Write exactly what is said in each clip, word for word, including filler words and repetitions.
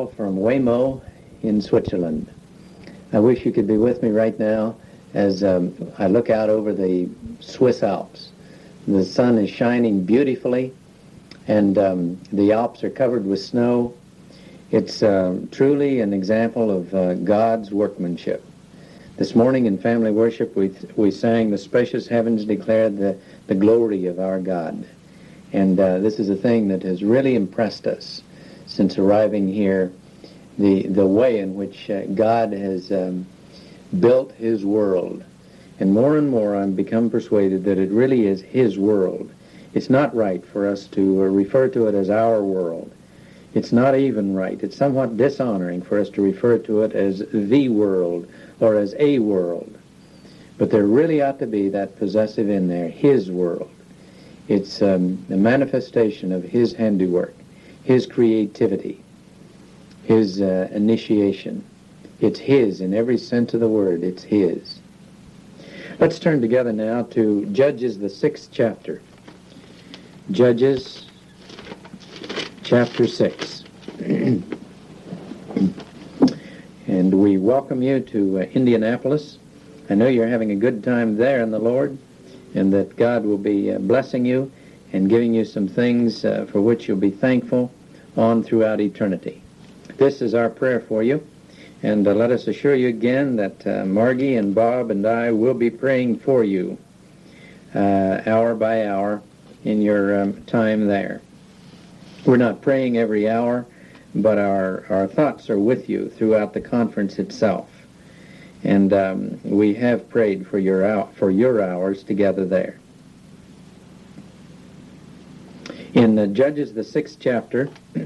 Paul from Waymo in Switzerland. I wish you could be with me right now as um, I look out over the Swiss Alps. The sun is shining beautifully, and um, the Alps are covered with snow. It's uh, truly an example of uh, God's workmanship. This morning in family worship, we we sang, "The spacious heavens declare the, the glory of our God." And uh, this is a thing that has really impressed us since arriving here, the the way in which uh, God has um, built His world. And more and more I've become persuaded that it really is His world. It's not right for us to uh, refer to it as our world. It's not even right. It's somewhat dishonoring for us to refer to it as the world or as a world. But there really ought to be that possessive in there, His world. It's um, the manifestation of His handiwork, His creativity, His uh, initiation. It's His in every sense of the word. It's His. Let's turn together now to Judges, the sixth chapter. Judges, chapter six. And we welcome you to uh, Indianapolis. I know you're having a good time there in the Lord, and that God will be uh, blessing you and giving you some things uh, for which you'll be thankful on throughout eternity. This is our prayer for you, and uh, let us assure you again that uh, Margie and Bob and I will be praying for you uh, hour by hour in your um, time there. We're not praying every hour, but our, our thoughts are with you throughout the conference itself. And um, we have prayed for your out, for your hours together there. In uh, Judges, the sixth chapter,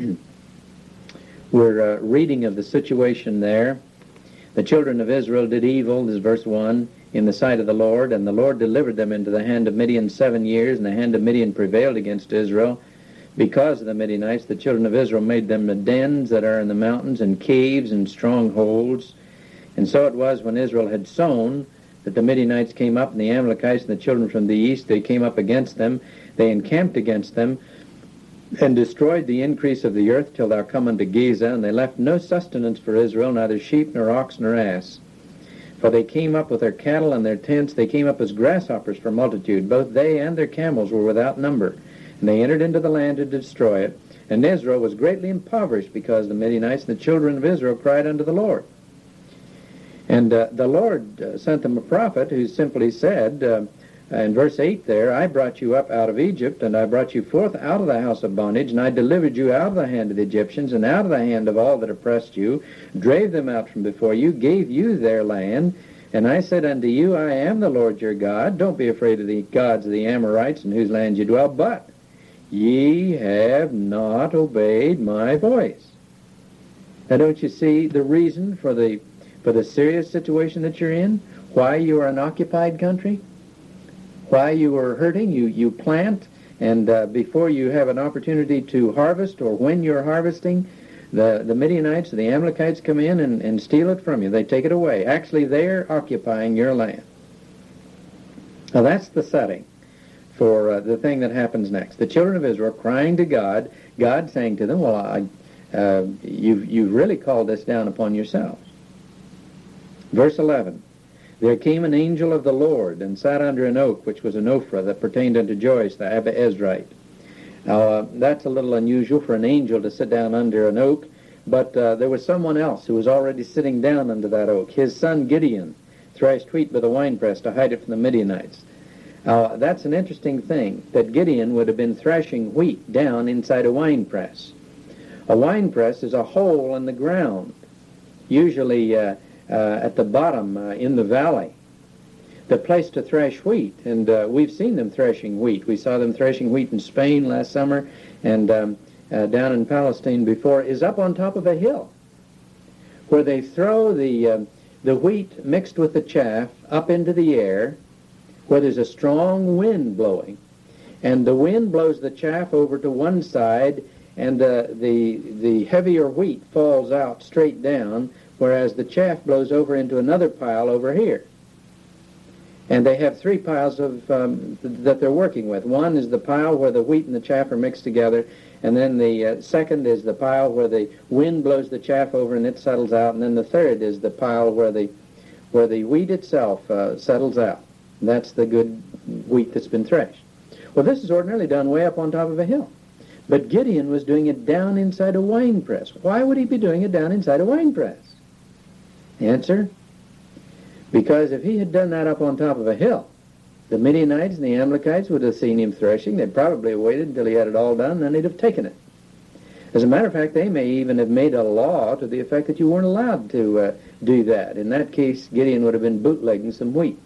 we're uh, reading of the situation there. The children of Israel did evil, this is verse one, in the sight of the Lord, and the Lord delivered them into the hand of Midian seven years, and the hand of Midian prevailed against Israel. Because of the Midianites, the children of Israel made them the dens that are in the mountains, and caves and strongholds. And so it was when Israel had sown that the Midianites came up, and the Amalekites and the children from the east, they came up against them. They encamped against them and destroyed the increase of the earth till thou come unto Gaza, and they left no sustenance for Israel, neither sheep nor ox nor ass. For they came up with their cattle and their tents, they came up as grasshoppers for multitude. Both they and their camels were without number. And they entered into the land to destroy it. And Israel was greatly impoverished because the Midianites and the children of Israel cried unto the Lord. And uh, the Lord uh, sent them a prophet who simply said, uh, in verse eight there, I brought you up out of Egypt, and I brought you forth out of the house of bondage, and I delivered you out of the hand of the Egyptians, and out of the hand of all that oppressed you, drave them out from before you, gave you their land. And I said unto you, I am the Lord your God. Don't be afraid of the gods of the Amorites in whose land you dwell, but ye have not obeyed my voice. Now don't you see the reason for the for the serious situation that you're in? Why you are an occupied country? Why you are hurting? You you plant, and uh, before you have an opportunity to harvest, or when you're harvesting, the, the Midianites, the Amalekites come in and, and steal it from you. They take it away. Actually, they're occupying your land. Now that's the setting for uh, the thing that happens next. The children of Israel crying to God, God saying to them, well, I, uh, you've, you've really called this down upon yourselves. Verse eleven, there came an angel of the Lord and sat under an oak, which was an Ophrah, that pertained unto Joash the Abiezrite. Now, uh, that's a little unusual for an angel to sit down under an oak, but uh, there was someone else who was already sitting down under that oak. His son Gideon threshed wheat with a winepress to hide it from the Midianites. Uh, that's an interesting thing, that Gideon would have been threshing wheat down inside a wine press. A wine press is a hole in the ground, usually uh, uh, at the bottom uh, in the valley, the place to thresh wheat. And uh, we've seen them threshing wheat. We saw them threshing wheat in Spain last summer, and um, uh, down in Palestine before, is up on top of a hill, where they throw the, uh, the wheat mixed with the chaff up into the air, where there's a strong wind blowing, and the wind blows the chaff over to one side, and uh, the the heavier wheat falls out straight down, whereas the chaff blows over into another pile over here. And they have three piles of um, that they're working with. One is the pile where the wheat and the chaff are mixed together, And then the uh, second is the pile where the wind blows the chaff over and it settles out. And then the third is the pile where the where the wheat itself uh, settles out. That's the good wheat that's been threshed. Well, this is ordinarily done way up on top of a hill. But Gideon was doing it down inside a wine press. Why would he be doing it down inside a wine press? Answer, because if he had done that up on top of a hill, the Midianites and the Amalekites would have seen him threshing. They'd probably have waited until he had it all done, and then they'd have taken it. As a matter of fact, they may even have made a law to the effect that you weren't allowed to uh, do that. In that case, Gideon would have been bootlegging some wheat.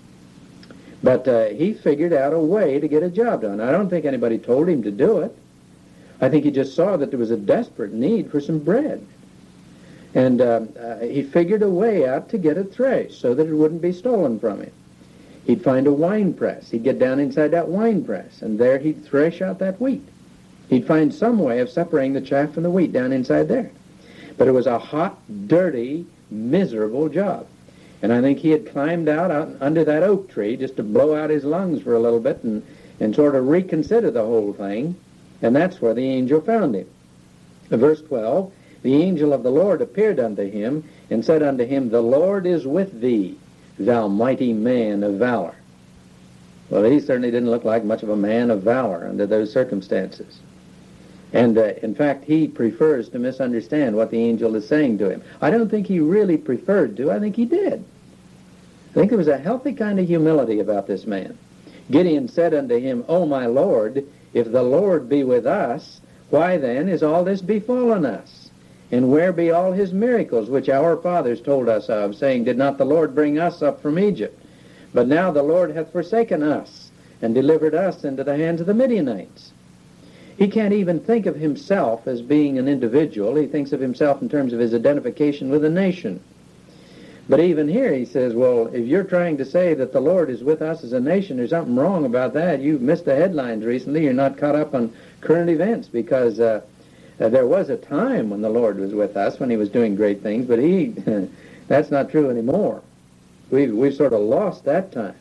But uh, he figured out a way to get a job done. I don't think anybody told him to do it. I think he just saw that there was a desperate need for some bread. And uh, uh, he figured a way out to get it threshed so that it wouldn't be stolen from him. He'd find a wine press. He'd get down inside that wine press, and there he'd thresh out that wheat. He'd find some way of separating the chaff from the wheat down inside there. But it was a hot, dirty, miserable job. And I think he had climbed out, out under that oak tree just to blow out his lungs for a little bit and, and sort of reconsider the whole thing. And that's where the angel found him. Verse twelve, the angel of the Lord appeared unto him and said unto him, The Lord is with thee, thou mighty man of valor. Well, he certainly didn't look like much of a man of valor under those circumstances. And, uh, in fact, he prefers to misunderstand what the angel is saying to him. I don't think he really preferred to. I think he did. I think there was a healthy kind of humility about this man. Gideon said unto him, O my Lord, if the Lord be with us, why then is all this befallen us? And where be all his miracles which our fathers told us of, saying, Did not the Lord bring us up from Egypt? But now the Lord hath forsaken us, and delivered us into the hands of the Midianites. He can't even think of himself as being an individual. He thinks of himself in terms of his identification with a nation. But even here he says, well, if you're trying to say that the Lord is with us as a nation, there's something wrong about that. You've missed the headlines recently. You're not caught up on current events, because uh, uh, there was a time when the Lord was with us, when he was doing great things, but he that's not true anymore. We've, we've sort of lost that time.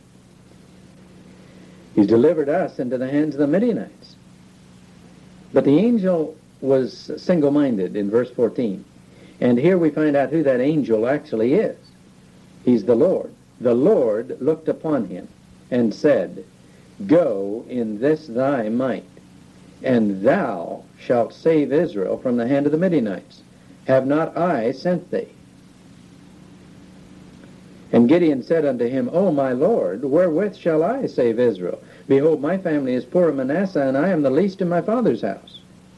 He's delivered us into the hands of the Midianites. But the angel was single-minded in verse fourteen. And here we find out who that angel actually is. He's the Lord. The Lord looked upon him and said, Go in this thy might, and thou shalt save Israel from the hand of the Midianites. Have not I sent thee? And Gideon said unto him, O my Lord, wherewith shall I save Israel? Behold, my family is poor in Manasseh, and I am the least in my father's house.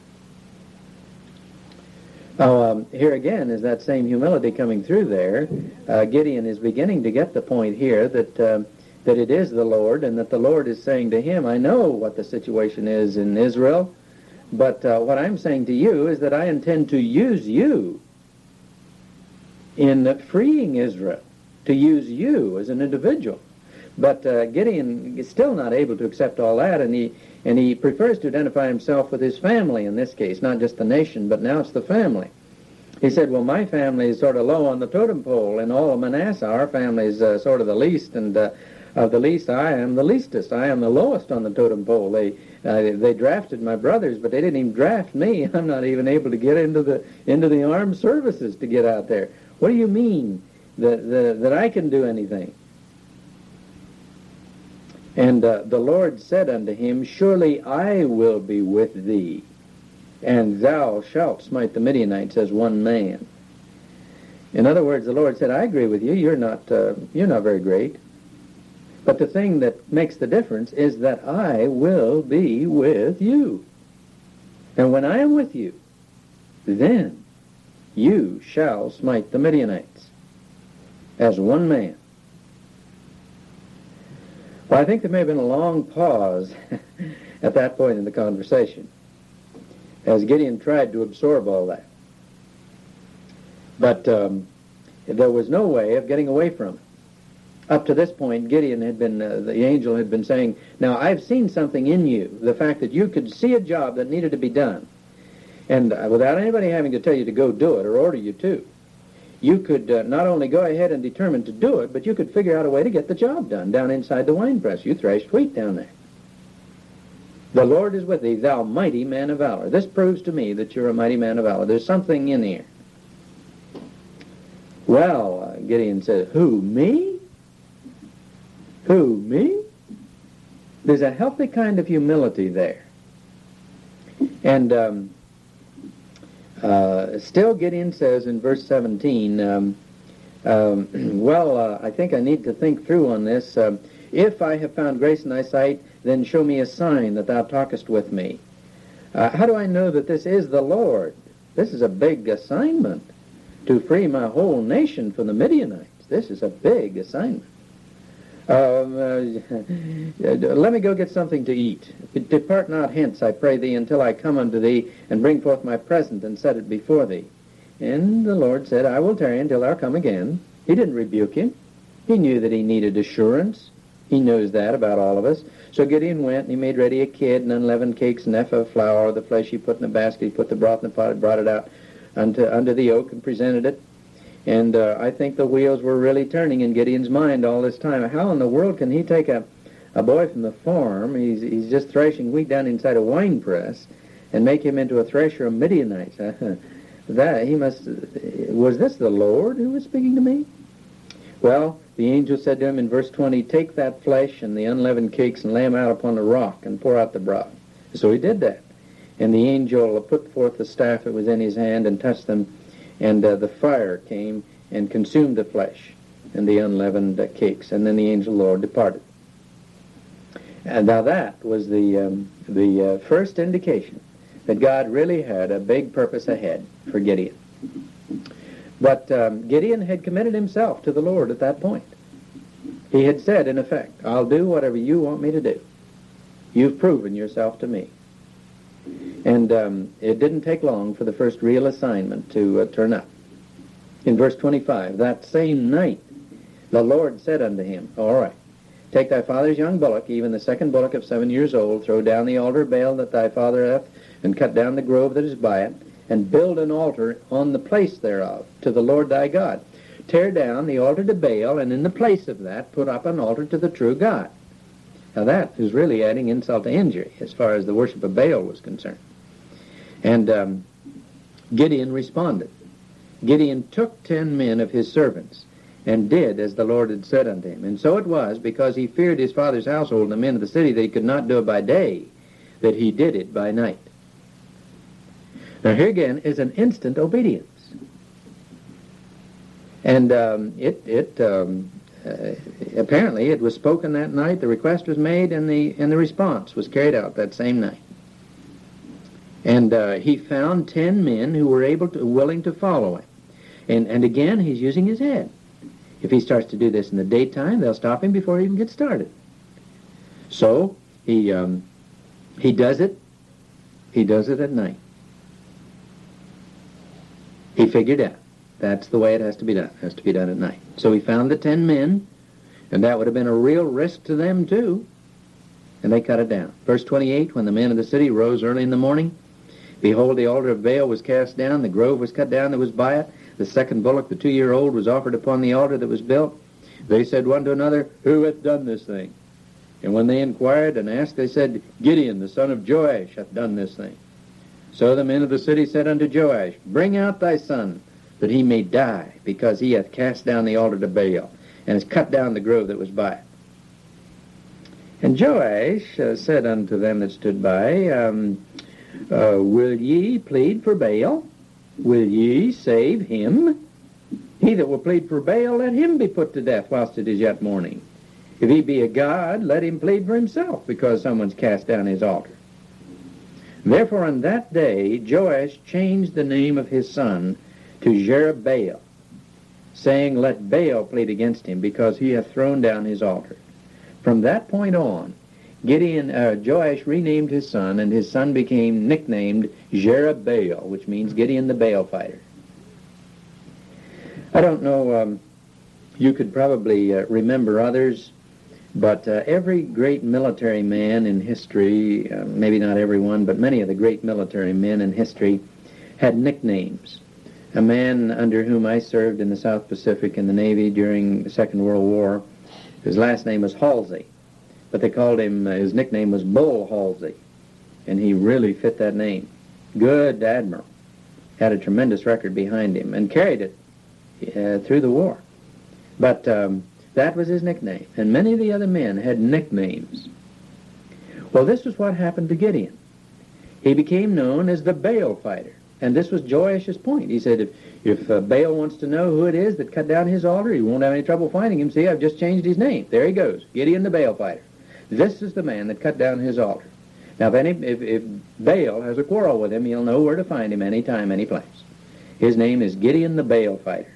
Now, um, here again is that same humility coming through there. Uh, Gideon is beginning to get the point here that uh, that it is the Lord, and that the Lord is saying to him, I know what the situation is in Israel, but uh, what I'm saying to you is that I intend to use you in freeing Israel, to use you as an individual. But uh, Gideon is still not able to accept all that, and he and he prefers to identify himself with his family in this case, not just the nation, but now it's the family. He said, well, my family is sort of low on the totem pole. In all of Manasseh, our family is uh, sort of the least, and uh, of the least, I am the leastest. I am the lowest on the totem pole. They uh, they drafted my brothers, but they didn't even draft me. I'm not even able to get into the into the armed services to get out there. What do you mean that, that, that I can do anything? And uh, the Lord said unto him, Surely I will be with thee, and thou shalt smite the Midianites as one man. In other words, the Lord said, I agree with you. You're not, uh, you're not very great. But the thing that makes the difference is that I will be with you. And when I am with you, then you shall smite the Midianites as one man. Well, I think there may have been a long pause at that point in the conversation as Gideon tried to absorb all that. But um, there was no way of getting away from it. Up to this point, Gideon had been, uh, the angel had been saying, now I've seen something in you, the fact that you could see a job that needed to be done. And uh, without anybody having to tell you to go do it or order you to, you could uh, not only go ahead and determine to do it, but you could figure out a way to get the job done down inside the wine press. You threshed wheat down there. The Lord is with thee, thou mighty man of valor. This proves to me that you're a mighty man of valor. There's something in here. Well, uh, Gideon said, who, me? Who, me? There's a healthy kind of humility there. And um, uh, still Gideon says in verse seventeen, um, um, well, uh, I think I need to think through on this. Um, if I have found grace in thy sight, then show me a sign that thou talkest with me. Uh, how do I know that this is the Lord? This is a big assignment to free my whole nation from the Midianites. This is a big assignment. Um, uh, let me go get something to eat. Depart not hence, I pray thee, until I come unto thee, and bring forth my present, and set it before thee. And the Lord said, I will tarry until thou come again. He didn't rebuke him. He knew that he needed assurance. He knows that about all of us. So Gideon went, and he made ready a kid, and unleavened cakes, and ephah of flour. The flesh he put in a basket. He put the broth in the pot, and brought it out unto, under the oak, and presented it. And uh, I think the wheels were really turning in Gideon's mind all this time. How in the world can he take a, a boy from the farm, he's, he's just threshing wheat down inside a wine press, and make him into a thresher of Midianites? That, he must, was this the Lord who was speaking to me? Well, the angel said to him in verse twenty, take that flesh and the unleavened cakes and lay them out upon the rock and pour out the broth. So he did that. And the angel put forth the staff that was in his hand and touched them, and uh, the fire came and consumed the flesh and the unleavened uh, cakes. And then the angel of the Lord departed. And now that was the, um, the uh, first indication that God really had a big purpose ahead for Gideon. But um, Gideon had committed himself to the Lord at that point. He had said, in effect, I'll do whatever you want me to do. You've proven yourself to me. And um, it didn't take long for the first real assignment to uh, turn up. In verse twenty-five, that same night the Lord said unto him, all right, take thy father's young bullock, even the second bullock of seven years old, throw down the altar of Baal that thy father hath, and cut down the grove that is by it, and build an altar on the place thereof to the Lord thy God. Tear down the altar to Baal, and in the place of that put up an altar to the true God. Now that is really adding insult to injury as far as the worship of Baal was concerned. And um, Gideon responded. Gideon took ten men of his servants and did as the Lord had said unto him. And so it was, because he feared his father's household and the men of the city that he could not do it by day, that he did it by night. Now here again is an instant obedience. And um, it, it um, uh, apparently it was spoken that night, the request was made, and the, and the response was carried out that same night. And uh, he found ten men who were able to, willing to follow him. And, and again, he's using his head. If he starts to do this in the daytime, they'll stop him before he even gets started. So he um, he does it. He does it at night. He figured out that's the way it has to be done. It has to be done at night. So he found the ten men, and that would have been a real risk to them too. And they cut it down. Verse twenty-eight, when the men of the city rose early in the morning, behold, the altar of Baal was cast down, the grove was cut down that was by it, the second bullock, the two-year-old, was offered upon the altar that was built. They said one to another, who hath done this thing? And when they inquired and asked, they said, Gideon, the son of Joash, hath done this thing. So the men of the city said unto Joash, bring out thy son, that he may die, because he hath cast down the altar to Baal, and has cut down the grove that was by it. And Joash uh, said unto them that stood by, um, uh, will ye plead for Baal? Will ye save him? He that will plead for Baal, let him be put to death whilst it is yet morning. If he be a god, let him plead for himself, because someone's cast down his altar. Therefore on that day Joash changed the name of his son to Jerubbaal, saying, let Baal plead against him, because he hath thrown down his altar. From that point on, Gideon, uh, Joash renamed his son, and his son became nicknamed Jerubbaal, which means Gideon the Baal fighter. I don't know, um, you could probably uh, remember others, but uh, every great military man in history, uh, maybe not everyone, but many of the great military men in history had nicknames. A man under whom I served in the South Pacific in the Navy during the Second World War, his last name was Halsey, but they called him, uh, his nickname was Bull Halsey. and he really fit that name. Good admiral. Had a tremendous record behind him and carried it uh, through the war. But um, that was his nickname. And many of the other men had nicknames. Well, this was what happened to Gideon. He became known as the Baal fighter. And this was Joash's point. He said, if, if uh, Baal wants to know who it is that cut down his altar, he won't have any trouble finding him. See, I've just changed his name. There he goes, Gideon the Baal fighter. This is the man that cut down his altar. Now, if, any, if, if Baal has a quarrel with him, he'll know where to find him anytime, any place. His name is Gideon the Baal fighter.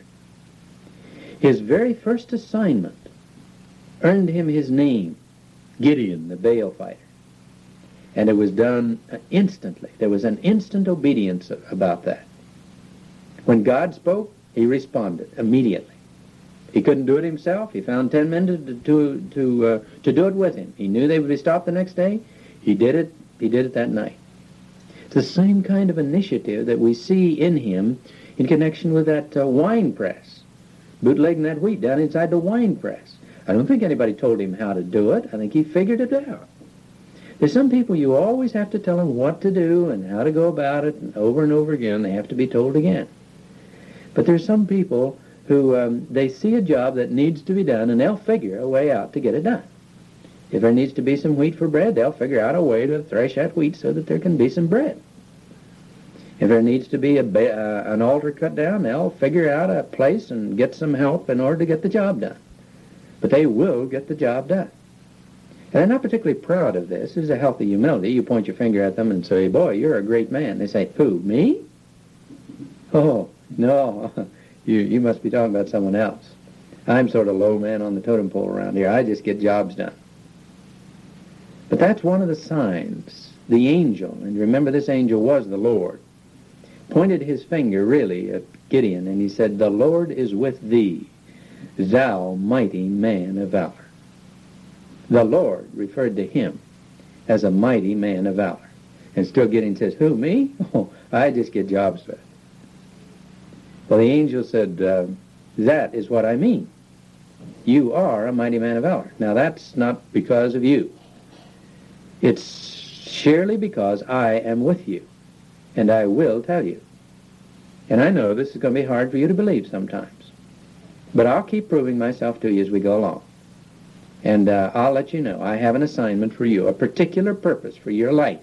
His very first assignment earned him his name, Gideon the Baal fighter. And it was done instantly. There was an instant obedience about that. When God spoke, he responded immediately. He couldn't do it himself. He found ten men to to to, uh, to do it with him. He knew they would be stopped the next day. He did it. He did it that night. It's the same kind of initiative that we see in him in connection with that uh, wine press, bootlegging that wheat down inside the wine press. I don't think anybody told him how to do it. I think he figured it out. There's some people you always have to tell them what to do and how to go about it, and over and over again they have to be told again. But there's some people who um, they see a job that needs to be done and they'll figure a way out to get it done. If there needs to be some wheat for bread, they'll figure out a way to thresh that wheat so that there can be some bread. If there needs to be a ba- uh, an altar cut down, they'll figure out a place and get some help in order to get the job done. But they will get the job done. And they're not particularly proud of this. This is a healthy humility. You point your finger at them and say, boy, you're a great man. They say, who, me? Oh, no, you, you must be talking about someone else. I'm sort of low man on the totem pole around here. I just get jobs done. But that's one of the signs. The angel, and remember this angel was the Lord, pointed his finger really at Gideon, and he said, the Lord is with thee, thou mighty man of valor. The Lord referred to him as a mighty man of valor. And still Gideon says, who, me? Oh, I just get jobs done. Well, the angel said, uh, that is what I mean. You are a mighty man of valor. Now, that's not because of you. It's surely because I am with you, and I will tell you. And I know this is going to be hard for you to believe sometimes. But I'll keep proving myself to you as we go along. And uh, I'll let you know I have an assignment for you, a particular purpose for your life.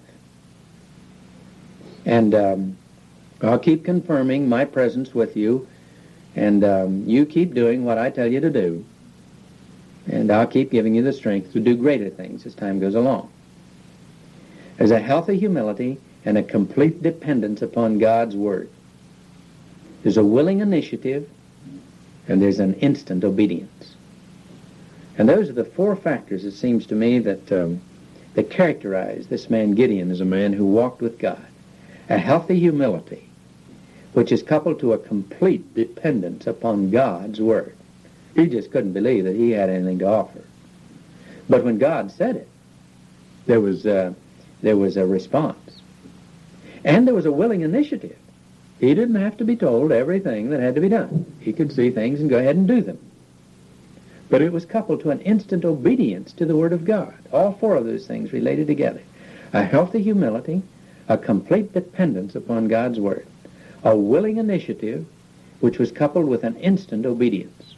And um, I'll keep confirming my presence with you, and um, you keep doing what I tell you to do. And I'll keep giving you the strength to do greater things as time goes along. There's a healthy humility and a complete dependence upon God's Word. There's a willing initiative, and there's an instant obedience. And those are the four factors, it seems to me, that um, that characterize this man Gideon as a man who walked with God. A healthy humility, which is coupled to a complete dependence upon God's Word. He just couldn't believe that he had anything to offer. But when God said it, there was, uh, there was a response. And there was a willing initiative. He didn't have to be told everything that had to be done. He could see things and go ahead and do them. But it was coupled to an instant obedience to the Word of God. All four of those things related together. A healthy humility, a complete dependence upon God's Word, a willing initiative, which was coupled with an instant obedience.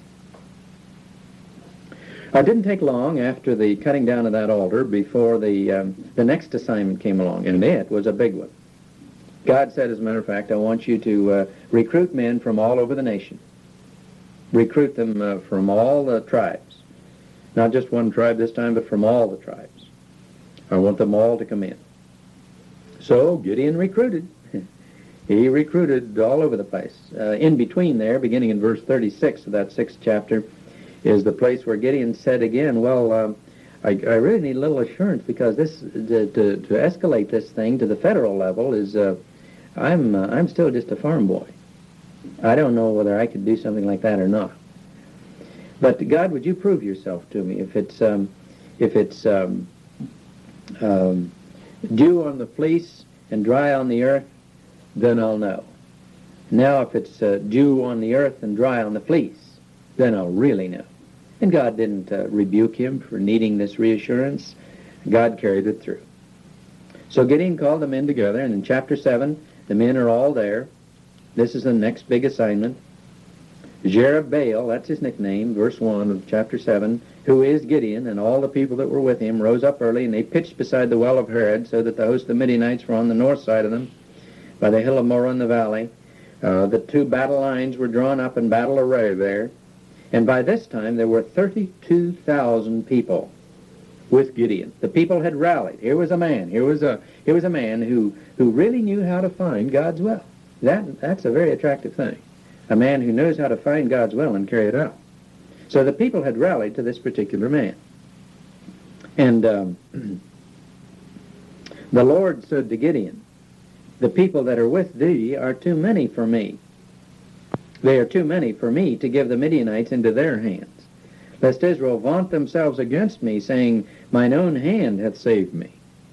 It didn't take long after the cutting down of that altar before the, um, the next assignment came along, and it was a big one. God said, as a matter of fact, I want you to uh, recruit men from all over the nation. Recruit them uh, from all the tribes. Not just one tribe this time, but from all the tribes. I want them all to come in. So Gideon recruited. He recruited all over the place. Uh, in between there, beginning in verse thirty-six of that sixth chapter, is the place where Gideon said again, well, um, I, I really need a little assurance, because this to, to, to escalate this thing to the federal level is, uh, I'm uh, I'm still just a farm boy. I don't know whether I could do something like that or not. But God, would you prove yourself to me? If it's um, if it's um, um, dew on the fleece and dry on the earth, then I'll know. Now, if it's uh, dew on the earth and dry on the fleece, then I'll really know. And God didn't uh, rebuke him for needing this reassurance. God carried it through. So Gideon called the men together, and in chapter seven, the men are all there. This is the next big assignment. Jerubbaal, that's his nickname, verse one of chapter seven, who is Gideon, and all the people that were with him rose up early, and they pitched beside the well of Harod, so that the host of the Midianites were on the north side of them, by the hill of Moreh in the valley. Uh, the two battle lines were drawn up in battle array there, and by this time there were thirty-two thousand people with Gideon. The people had rallied. Here was a man. Here was a here was a man who who really knew how to find God's will. That that's a very attractive thing. A man who knows how to find God's will and carry it out. So the people had rallied to this particular man. And um, the Lord said to Gideon, the people that are with thee are too many for me. They are too many for me to give the Midianites into their hands, lest Israel vaunt themselves against me, saying, mine own hand hath saved me.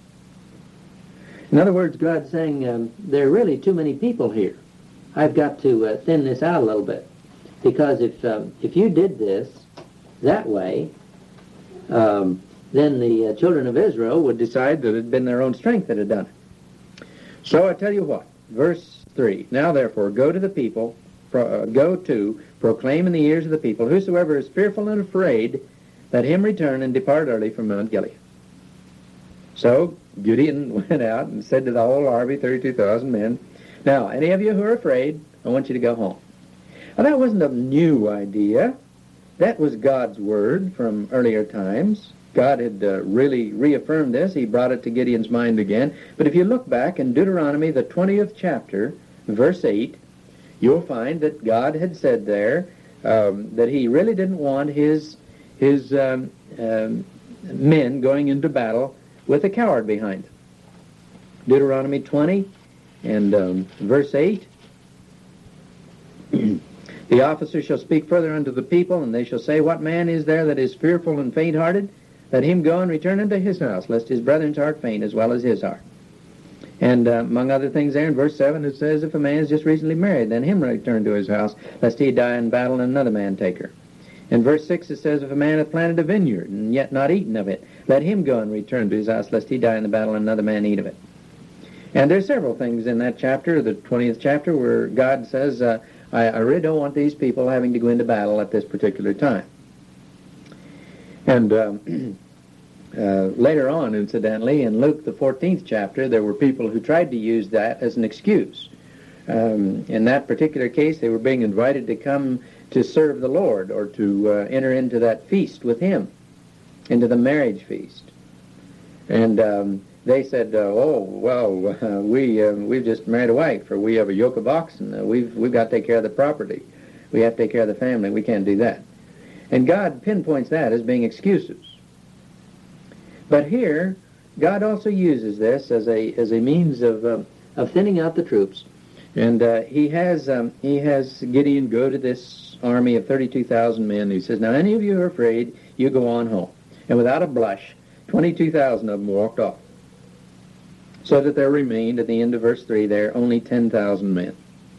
In other words, God's saying, um, there are really too many people here. I've got to uh, thin this out a little bit. Because if um, if you did this that way, um, then the uh, children of Israel would decide that it had been their own strength that had done it. So I tell you what, verse three, now therefore go to the people, pro- uh, go to, proclaim in the ears of the people, whosoever is fearful and afraid, let him return and depart early from Mount Gilead. So Gideon went out and said to the whole army, thirty-two thousand men, now, any of you who are afraid, I want you to go home. Now, that wasn't a new idea. That was God's word from earlier times. God had uh, really reaffirmed this. He brought it to Gideon's mind again. But if you look back in Deuteronomy, the twentieth chapter, verse eight, you'll find that God had said there um, that he really didn't want his, his um, um, men going into battle with a coward behind them. Deuteronomy twenty and um, verse eight, the officer shall speak further unto the people, and they shall say, what man is there that is fearful and faint-hearted? Let him go and return unto his house, lest his brethren's heart faint as well as his heart. And uh, among other things there in verse seven, it says, if a man is just recently married, then him return to his house, lest he die in battle and another man take her. In verse six it says, if a man hath planted a vineyard, and yet not eaten of it, let him go and return to his house, lest he die in the battle and another man eat of it. And there's several things in that chapter, the twentieth chapter, where God says, uh, I, I really don't want these people having to go into battle at this particular time. And um, uh, later on, incidentally, in Luke, the fourteenth chapter, there were people who tried to use that as an excuse. Um, in that particular case, they were being invited to come to serve the Lord or to uh, enter into that feast with him, into the marriage feast. And um, they said, uh, oh, well, uh, we, uh, we've just married a wife, or we have a yoke of oxen. Uh, we've, we've got to take care of the property. We have to take care of the family. We can't do that. And God pinpoints that as being excuses. But here, God also uses this as a as a means of um, of thinning out the troops. And uh, he has um, he has Gideon go to this army of thirty-two thousand men. He says, now any of you who are afraid, you go on home. And without a blush, twenty-two thousand of them walked off. So that there remained, at the end of verse three there, only ten thousand men.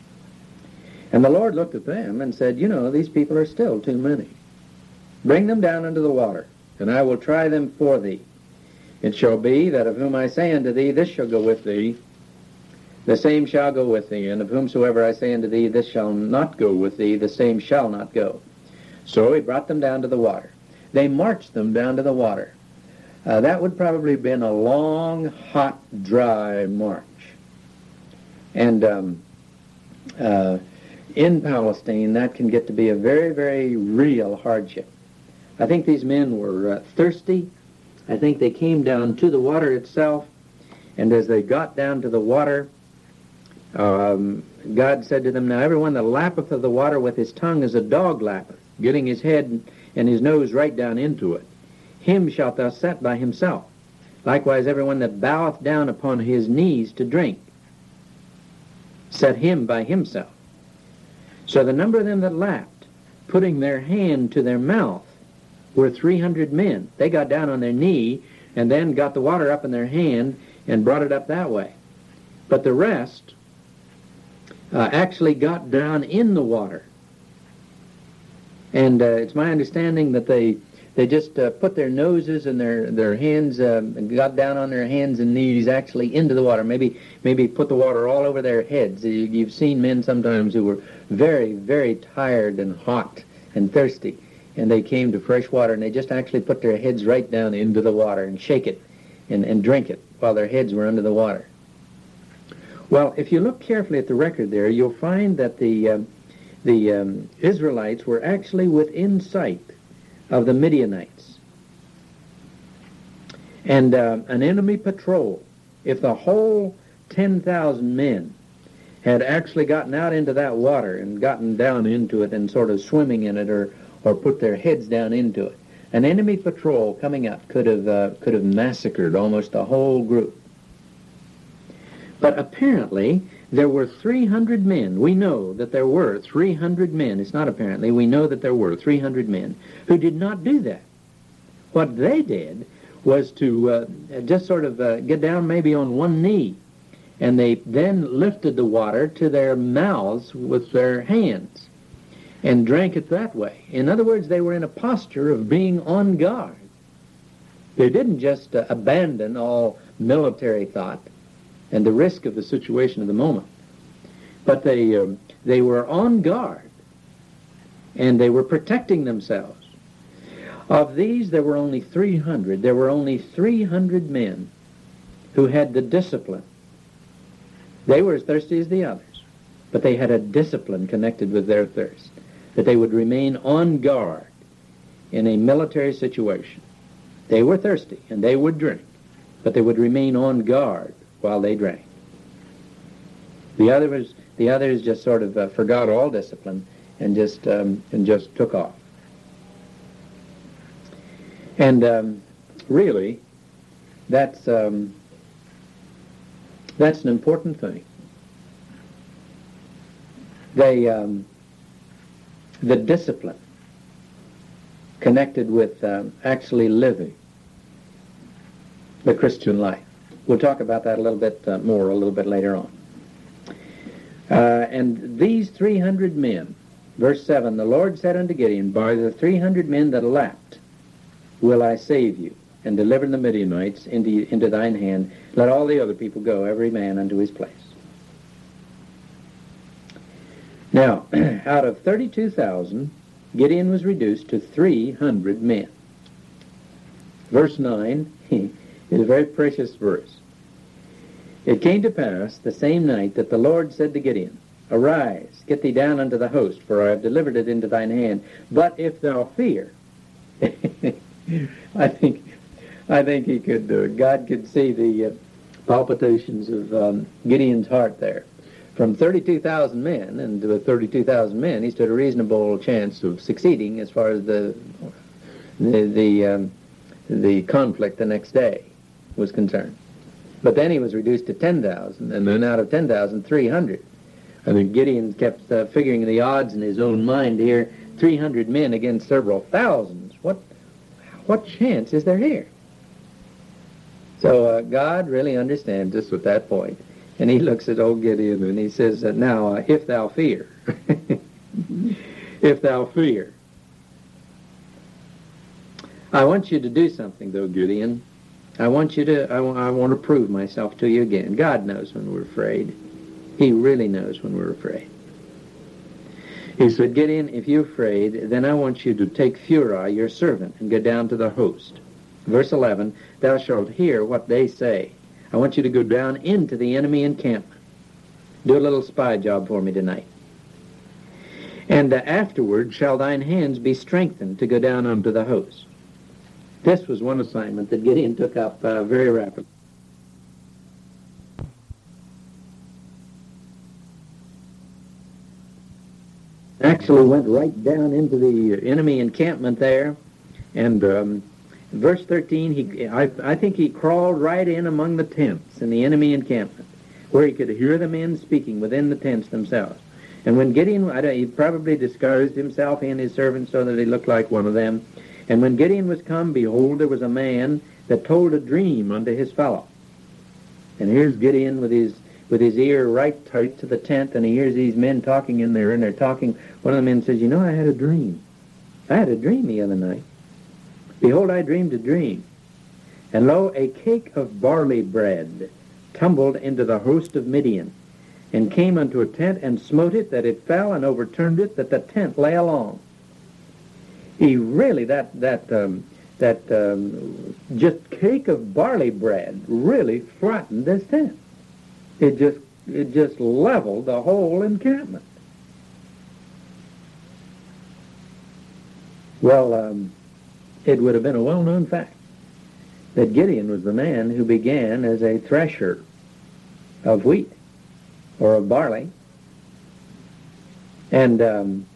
And the Lord looked at them and said, you know, these people are still too many. Bring them down into the water, and I will try them for thee. It shall be that of whom I say unto thee, this shall go with thee, the same shall go with thee, and of whomsoever I say unto thee, this shall not go with thee, the same shall not go. So he brought them down to the water. They marched them down to the water. Uh, that would probably have been a long, hot, dry march. And um, uh, in Palestine, that can get to be a very, very real hardship. I think these men were uh, thirsty. I think they came down to the water itself, and as they got down to the water, um, God said to them, now everyone that lappeth of the water with his tongue as a dog lappeth, getting his head and his nose right down into it, him shalt thou set by himself. Likewise everyone that boweth down upon his knees to drink, set him by himself. So the number of them that lapped, putting their hand to their mouth, were three hundred men. They got down on their knee and then got the water up in their hand and brought it up that way. But the rest uh, actually got down in the water. And uh, it's my understanding that they they just uh, put their noses and their their hands, uh, got down on their hands and knees actually into the water. Maybe maybe put the water all over their heads. You, you've seen men sometimes who were very, very tired and hot and thirsty, and they came to fresh water, and they just actually put their heads right down into the water and shake it and, and drink it while their heads were under the water. Well, if you look carefully at the record there, you'll find that the, uh, the um, Israelites were actually within sight of the Midianites. And uh, an enemy patrol, if the whole ten thousand men had actually gotten out into that water and gotten down into it and sort of swimming in it, or, or put their heads down into it, an enemy patrol coming up could have, uh, could have massacred almost the whole group. But apparently there were three hundred men. We know that there were three hundred men. It's not apparently. We know that there were three hundred men who did not do that. What they did was to uh, just sort of uh, get down maybe on one knee, and they then lifted the water to their mouths with their hands and drank it that way. In other words, they were in a posture of being on guard. They didn't just uh, abandon all military thought and the risk of the situation of the moment, but they um, they were on guard, and they were protecting themselves. Of these, there were only three hundred. There were only three hundred men who had the discipline. They were as thirsty as the others, but they had a discipline connected with their thirst, that they would remain on guard in a military situation. They were thirsty, and they would drink, but they would remain on guard while they drank. The others, the others just sort of uh, forgot all discipline and just um, and just took off. And um, really, that's um, that's an important thing. They um, the discipline connected with um, actually living the Christian life. We'll talk about that a little bit uh, more a little bit later on. Uh, and these three hundred men, verse seven, the Lord said unto Gideon, by the three hundred men that left will I save you, and deliver the Midianites into, into thine hand. Let all the other people go, every man unto his place. Now, out of thirty-two thousand, Gideon was reduced to three hundred men. Verse nine is a very precious verse. It came to pass the same night that the Lord said to Gideon, arise, get thee down unto the host, for I have delivered it into thine hand. But if thou fear, I think, I think he could do it. God could see the uh, palpitations of um, Gideon's heart there. From thirty-two thousand men, and with thirty-two thousand men, he stood a reasonable chance of succeeding as far as the the the, um, the conflict the next day was concerned. But then he was reduced to ten thousand, and then out of ten thousand, three hundred. I mean, Gideon kept uh, figuring the odds in his own mind here, three hundred men against several thousands. What what chance is there here? So uh, God really understands us at that point. And he looks at old Gideon and he says, uh, now, uh, if thou fear, if thou fear. I want you to do something, though, Gideon. I want you to, I, I want to prove myself to you again. God knows when we're afraid. He really knows when we're afraid. He said, Gideon, if you're afraid, then I want you to take Phurah, your servant, and go down to the host. Verse eleven, thou shalt hear what they say. I want you to go down into the enemy encampment. Do a little spy job for me tonight. And uh, afterward shall thine hands be strengthened to go down unto the host. This was one assignment that Gideon took up uh, very rapidly. Actually went right down into the enemy encampment there, and um, verse thirteen, he, I, I think he crawled right in among the tents in the enemy encampment, where he could hear the men speaking within the tents themselves. And when Gideon, I don't, he probably disguised himself and his servants so that he looked like one of them. And when Gideon was come, behold, there was a man that told a dream unto his fellow. And here's Gideon with his with his ear right tight to the tent, and he hears these men talking in there, and they're talking. One of the men says, you know, I had a dream. I had a dream the other night. Behold, I dreamed a dream, and lo, a cake of barley bread tumbled into the host of Midian, and came unto a tent, and smote it, that it fell, and overturned it, that the tent lay along. He really, that that um, that um, just cake of barley bread really flattened this tent. It just it just leveled the whole encampment. Well, um, it would have been a well-known fact that Gideon was the man who began as a thresher of wheat or of barley. And um,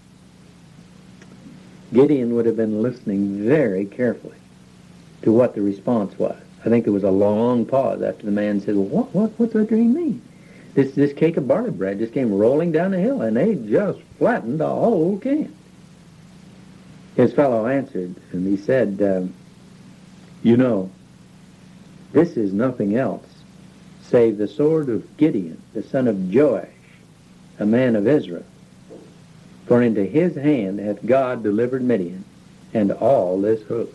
Gideon would have been listening very carefully to what the response was. I think there was a long pause after the man said, well, what, what, what's the dream mean? This, this cake of barley bread just came rolling down the hill, and they just flattened the whole camp. His fellow answered, and he said, um, you know, this is nothing else save the sword of Gideon, the son of Joash, a man of Israel. For into his hand hath God delivered Midian and all this host.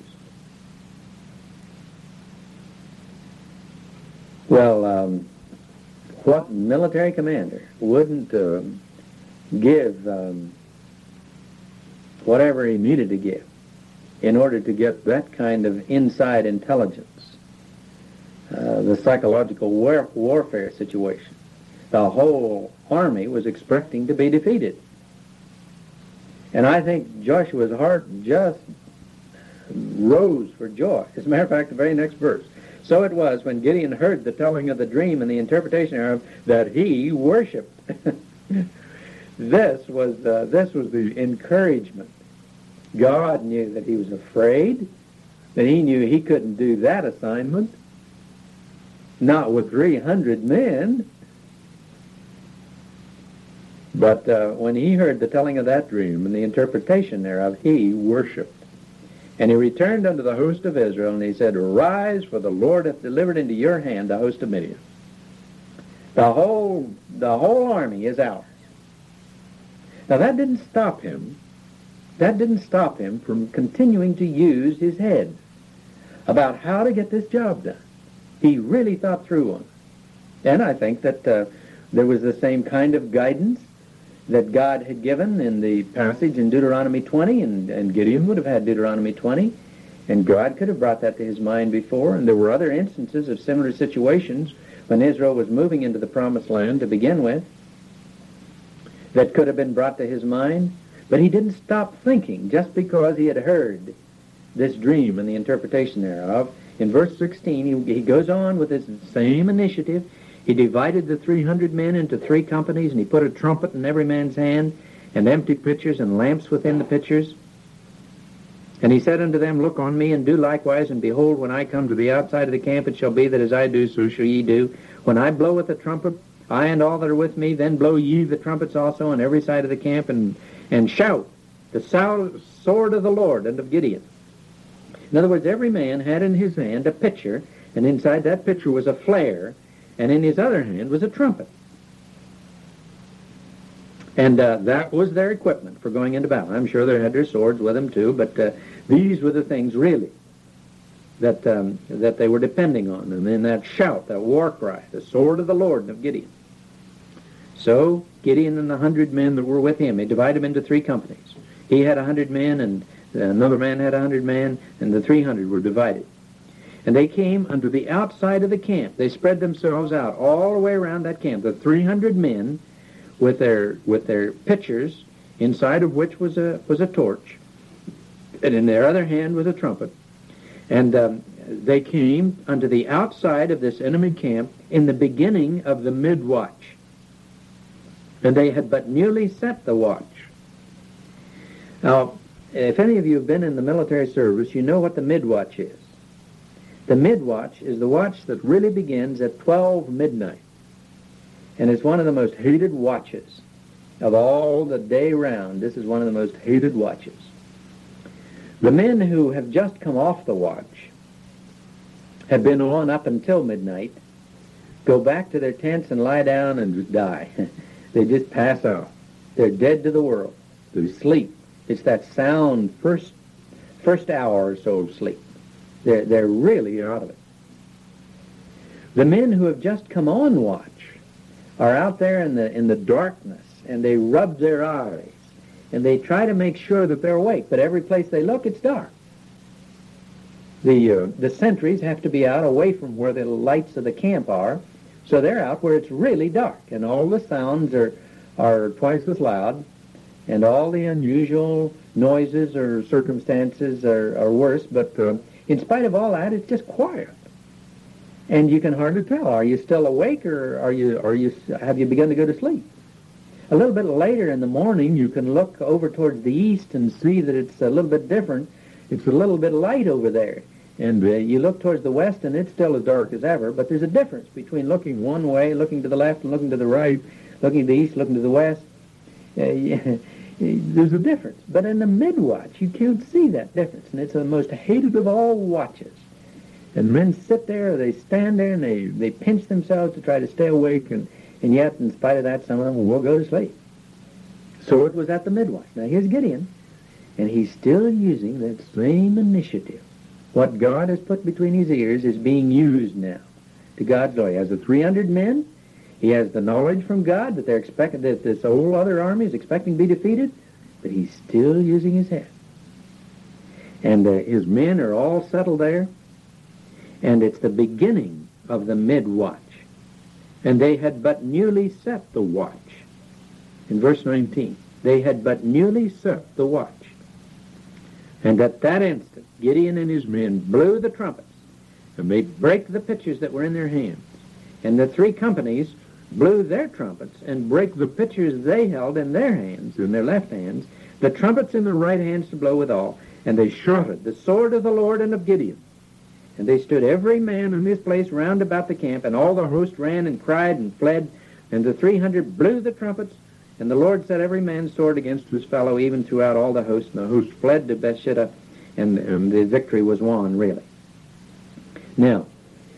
Well, um, what military commander wouldn't um, give um, whatever he needed to give in order to get that kind of inside intelligence? Uh, the psychological war warfare situation. The whole army was expecting to be defeated. And I think Joshua's heart just rose for joy. As a matter of fact, the very next verse. So it was when Gideon heard the telling of the dream and the interpretation thereof that he worshipped. This was uh, this was the encouragement. God knew that he was afraid, that he knew he couldn't do that assignment. Not with three hundred men. But uh, when he heard the telling of that dream and the interpretation thereof, he worshipped. And he returned unto the host of Israel, and he said, Arise, for the Lord hath delivered into your hand the host of Midian. The whole, the whole army is ours. Now that didn't stop him. That didn't stop him from continuing to use his head about how to get this job done. He really thought through on it. And I think that uh, there was the same kind of guidance that God had given in the passage in Deuteronomy twenty, and, and Gideon would have had Deuteronomy twenty, and God could have brought that to his mind before, and there were other instances of similar situations when Israel was moving into the Promised Land to begin with that could have been brought to his mind, but he didn't stop thinking just because he had heard this dream and the interpretation thereof. In verse sixteen, he, he goes on with this same initiative. He divided the three hundred men into three companies, and he put a trumpet in every man's hand, and empty pitchers and lamps within the pitchers. And he said unto them, Look on me, and do likewise, and behold, when I come to the outside of the camp, it shall be that as I do, so shall ye do. When I blow with the trumpet, I and all that are with me, then blow ye the trumpets also on every side of the camp, and, and shout the sword of the Lord and of Gideon. In other words, every man had in his hand a pitcher, and inside that pitcher was a flare, and in his other hand was a trumpet. And uh, that was their equipment for going into battle. I'm sure they had their swords with them too, but uh, these were the things really that um, that they were depending on. And then that shout, that war cry, the sword of the Lord and of Gideon. So Gideon and the hundred men that were with him, he divided them into three companies. He had a hundred men, and another man had a hundred men, and the three hundred were divided. And they came unto the outside of the camp. They spread themselves out all the way around that camp. The three hundred men with their with their pitchers, inside of which was a was a torch, and in their other hand was a trumpet. And um, they came unto the outside of this enemy camp in the beginning of the mid-watch. And they had but newly set the watch. Now, if any of you have been in the military service, you know what the mid-watch is. The mid-watch is the watch that really begins at twelve midnight. And it's one of the most hated watches of all the day round. This is one of the most hated watches. The men who have just come off the watch, have been on up until midnight, go back to their tents and lie down and die. They just pass out. They're dead to the world. They sleep. It's that sound first, first hour or so of sleep. They're, they're really out of it. The men who have just come on watch are out there in the in the darkness, and they rub their eyes, and they try to make sure that they're awake, but every place they look, it's dark. The, uh, the sentries have to be out away from where the lights of the camp are, so they're out where it's really dark, and all the sounds are, are twice as loud, and all the unusual noises or circumstances are, are worse, but uh, in spite of all that, it's just quiet. And you can hardly tell, are you still awake, or are you, are you, have you begun to go to sleep? A little bit later in the morning, you can look over towards the east and see that it's a little bit different. It's a little bit light over there. And uh, you look towards the west, and it's still as dark as ever, but there's a difference between looking one way, looking to the left, and looking to the right, looking to the east, looking to the west. Uh, yeah, there's a difference. But in the mid-watch, you can't see that difference, and it's the most hated of all watches. And men sit there, they stand there, and they, they pinch themselves to try to stay awake, and, and yet, in spite of that, some of them will go to sleep. So it was at the mid-watch. Now, here's Gideon, and he's still using that same initiative. What God has put between his ears is being used now to God's glory. He has the three hundred men. He has the knowledge from God that they're expecting, that this whole other army is expecting to be defeated, but he's still using his head. And uh, his men are all settled there, and it's the beginning of the mid-watch. And they had but newly set the watch. In verse nineteen, they had but newly set the watch. And at that instant, Gideon and his men blew the trumpets, and they brake the pitchers that were in their hands. And the three companies blew their trumpets and brake the pitchers they held in their hands, in their left hands, the trumpets in their right hands to blow withal. And they shouted, the sword of the Lord and of Gideon. And they stood every man in his place round about the camp, and all the host ran and cried and fled. And the three hundred blew the trumpets, and the Lord set every man's sword against his fellow, even throughout all the host. And the host fled to Bethshittah, and, and the victory was won, really. Now,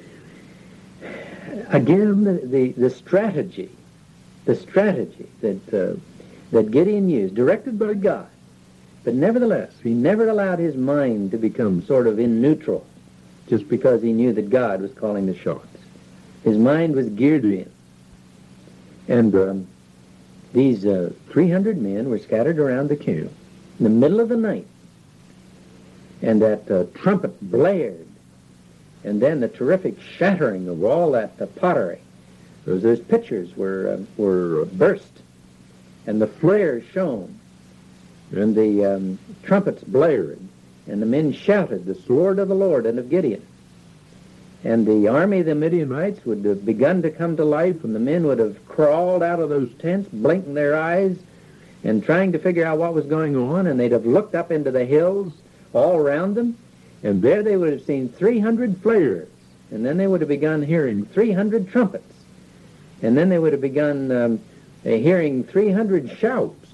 again, the, the, the strategy, the strategy that, uh, that Gideon used, directed by God, but nevertheless, he never allowed his mind to become sort of in neutral, just because he knew that God was calling the shots. His mind was geared in. And um, these uh, three hundred men were scattered around the camp in the middle of the night. And that uh, trumpet blared. And then the terrific shattering of all that uh, pottery. Those, those pitchers were, uh, were burst. And the flares shone. And the um, trumpets blared. And the men shouted, the sword of the Lord and of Gideon. And the army of the Midianites would have begun to come to life, and the men would have crawled out of those tents, blinking their eyes, and trying to figure out what was going on, and they'd have looked up into the hills all around them, and there they would have seen three hundred flares, and then they would have begun hearing three hundred trumpets, and then they would have begun um, uh, hearing three hundred shouts.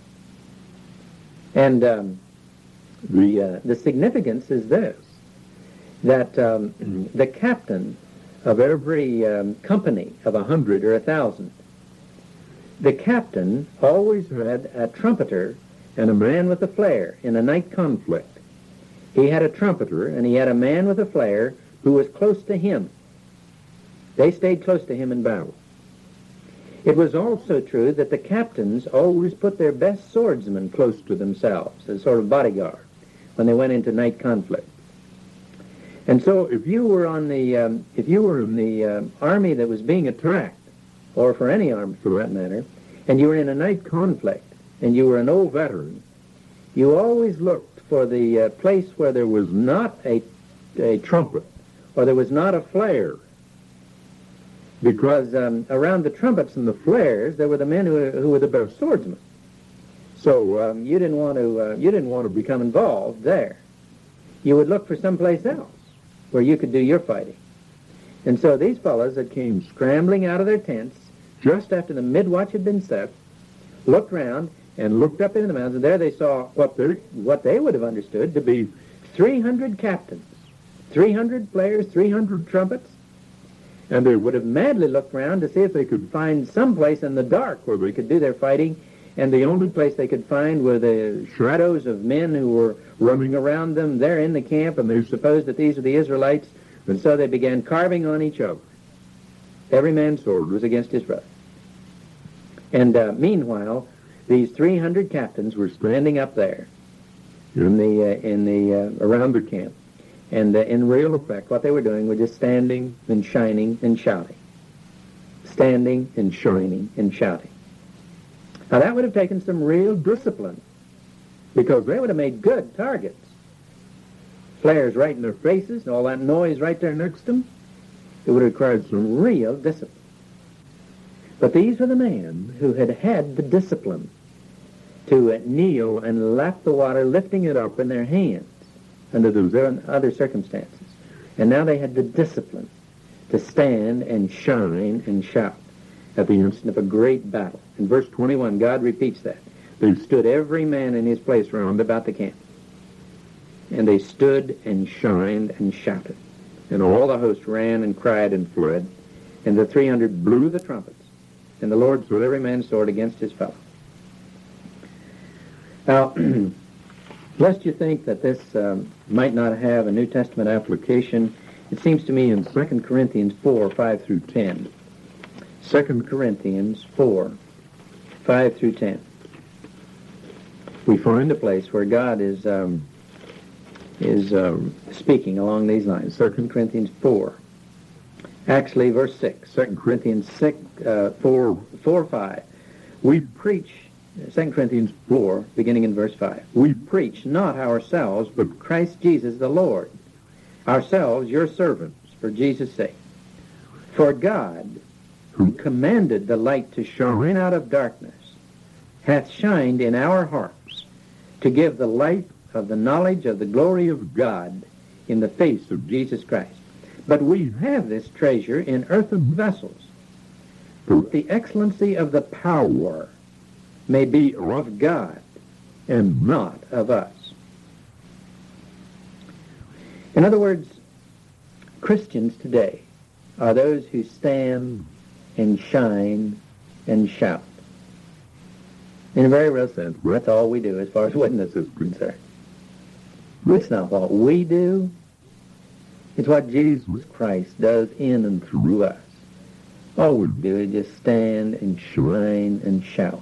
And um, the, uh, the significance is this, that um, the captain of every um, company of a hundred or a thousand, the captain always had a trumpeter and a man with a flare in a night conflict. He had a trumpeter and he had a man with a flare who was close to him. They stayed close to him in battle. It was also true that the captains always put their best swordsmen close to themselves as sort of bodyguard when they went into night conflict. And so if you were on the, um, if you were in the uh, army that was being attacked, or for any army for that matter, and you were in a night conflict, and you were an old veteran, you always looked for the uh, place where there was not a, a trumpet, or there was not a flare, because um, around the trumpets and the flares, there were the men who, who were the best swordsmen. So um, you didn't want to, uh, you didn't want to become involved there. You would look for someplace else where you could do your fighting. And so these fellows that came scrambling out of their tents just after the mid-watch had been set, looked round and looked up into the mountains, and there they saw what they, what they would have understood to be three hundred captains, three hundred flares, three hundred trumpets, and they would have madly looked round to see if they could find some place in the dark where they could do their fighting, and the only place they could find were the shadows of men who were running around them there in the camp, and they supposed that these were the Israelites, and so they began carving on each other. Every man's sword was against his brother. And uh, meanwhile, these three hundred captains were standing up there in the uh, in the uh, around the camp, and uh, in real effect, what they were doing was just standing and shining and shouting, standing and shining and shouting. Now that would have taken some real discipline, because they would have made good targets. Flares right in their faces, and all that noise right there next to them. It would have required some real discipline. But these were the men who had had the discipline to kneel and lap the water, lifting it up in their hands under those other circumstances. And now they had the discipline to stand and shine and shout at the instant of a great battle. In verse twenty-one, God repeats that. They stood every man in his place round about the camp. And they stood and shined and shouted. And all the host ran and cried and fled. And the three hundred blew the trumpets. And the Lord smote every man's sword against his fellow. Now, lest you think that this um, might not have a New Testament application, it seems to me in Second Corinthians four, five through ten. Second Corinthians four, five through ten. We find a place where God is um, is um, speaking along these lines. Second Corinthians four. Actually, verse six. Second Corinthians six, uh, four, four, five. We preach, Second Corinthians four, beginning in verse five. We preach not ourselves, but Christ Jesus the Lord. Ourselves, your servants, for Jesus' sake. For God, who commanded the light to shine out of darkness, hath shined in our hearts to give the light of the knowledge of the glory of God in the face of Jesus Christ. But we have this treasure in earthen vessels, that the excellency of the power may be of God and not of us. In other words, Christians today are those who stand and shine and shout. In a very real sense, that's all we do as far as witness is concerned. It's not what we do. It's what Jesus Christ does in and through us. All we do is just stand and shine and shout.